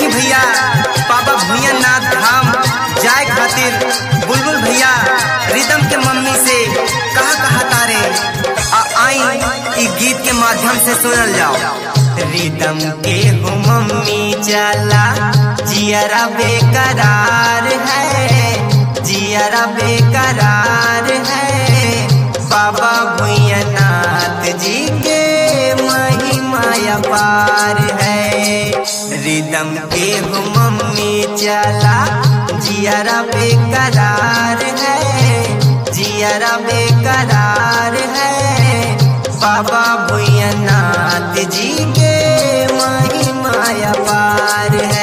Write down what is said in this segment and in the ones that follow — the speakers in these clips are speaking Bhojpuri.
देखी भैया बाबा भुइयानाथ धाम जाए खातिर बुलबुल भैया रिदम के मम्मी से कहा तारे आई ई गीत के माध्यम से सुनल जाओ। रिदम के हो मम्मी चला जियरा बेकरार है, जियरा बेकरार है। बाबा भुइयानाथ जी के महिमा अपार है। रिदम के हो मम्मी चला जियरा बेकरार है, जियरा बेकरार है। बाबा भुइयानाथ जी के महिमा अपार है।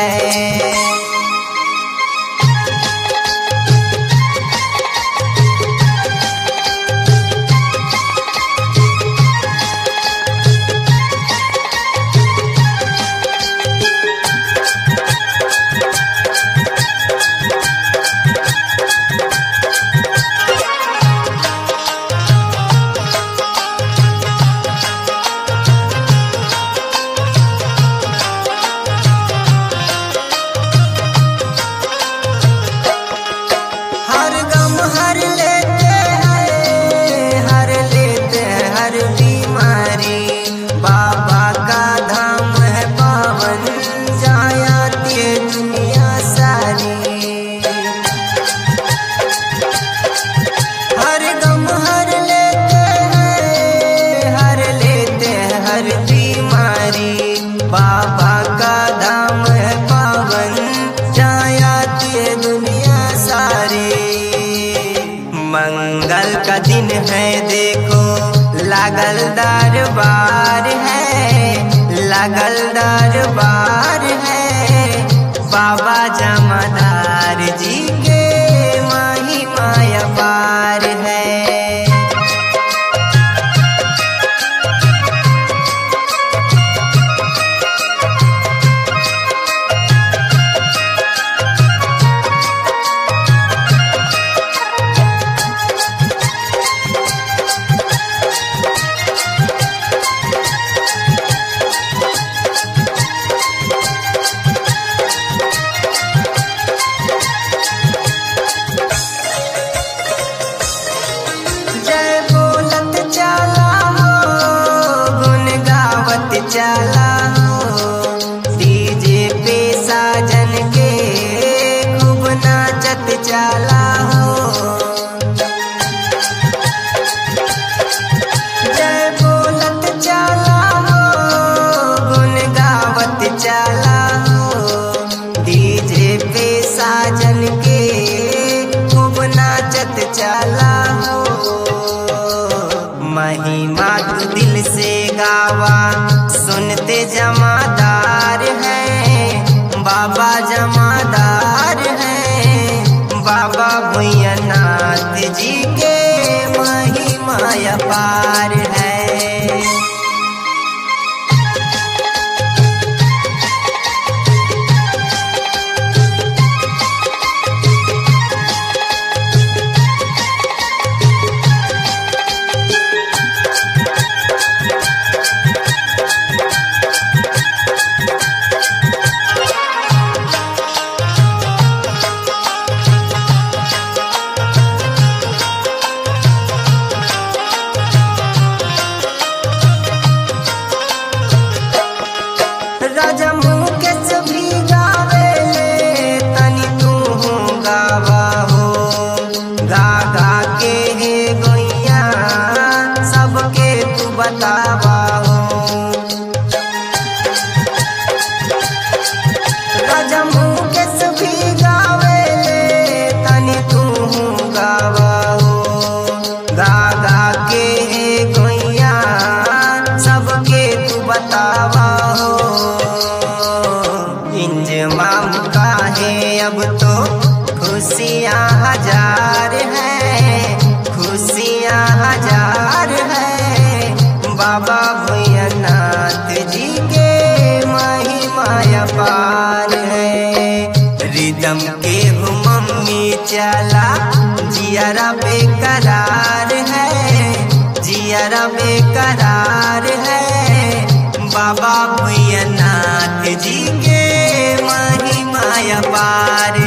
बाबा का धाम है पावन जायाती है दुनिया सारी। मंगल का दिन है देखो लागल दरबार है, लागल दरबार है। बाबा जमादार जी के महिमा अपार है। चला हो डीजे पे साजन के खूब नाचत चला हो। जय बोलत चला हो गुन गावत चला हो। डीजे पे साजन के खूब नाचत चला हो। महिमा तू दिल से गावा सुनते जमादार हैं, बाबा जमादार हैं। बाबा भुइयानाथ जी के महिमा अपार है। राजा मुकेश भी गावे तनी तू गावा हो। गा गा के हे गोइया सबके तू बतावा हो। राजा मुकेश भी गावे तनी तू गावा हो। गा गा के हे गोइया सबके तू बतावा हो। इंजमाम का है अब तो खुशियाँ हजार हैं, खुशियाँ हजार हैं। बाबा भुइयानाथ जी के महिमा अपार है। रिदम के हो मम्मी चला जियरा बेकरार है, जियरा बेकरार है। बाबा भुइयानाथ जी के पार